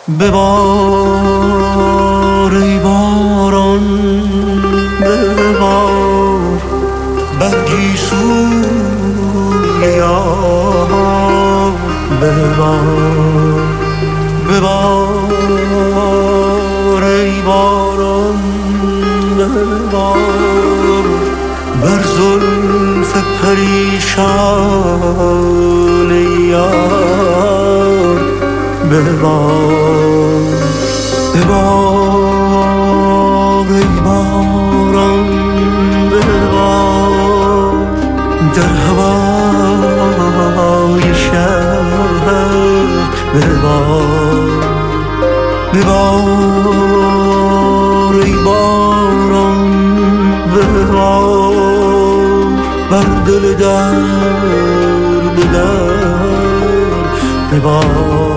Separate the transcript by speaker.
Speaker 1: ببار ای باران ببار برگی سوی یار ببار ببار ای باران ببار بر زلف پریشان یار ببار ببار ای باران ببار در هوای شهر ببار ببار ای باران ببار بر دل درد ببار